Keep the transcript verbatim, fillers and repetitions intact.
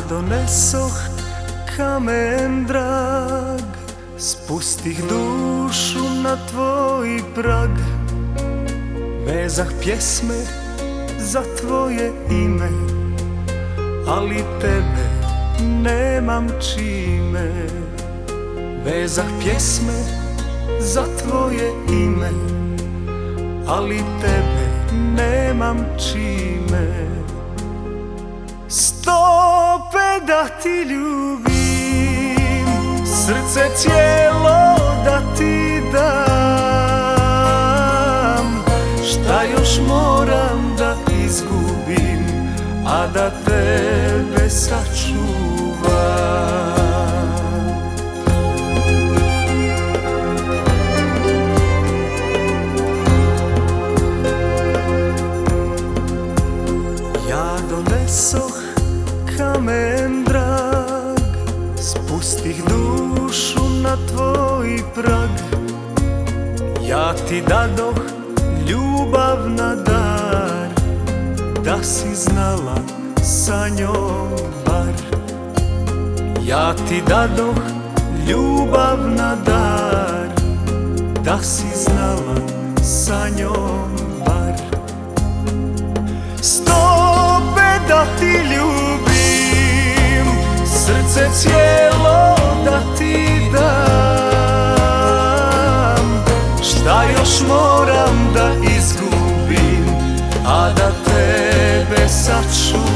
donesoh kamen drag, spustih dušu na tvoj prag, vezah pjesme za tvoje ime, ali tebe nemam čime. Vezah pjesme za tvoje ime, ali tebe nemam čime. Stope da ti ljubim, srce cijelo da ti dam. Šta još moram da izgubim, a da tebe sačuvam? Ja donesoh kamen drag, spustih dušu na tvoj prag. Ja ti dadoh ljubav na dar, da si znala sa njom bar. Ja ti dadoh ljubav na dar, da si znala sa njom bar. Stope da ti ljubim, srce cijelo da ti dam. Šta još moram da izgubim, a da tebe sačuvam?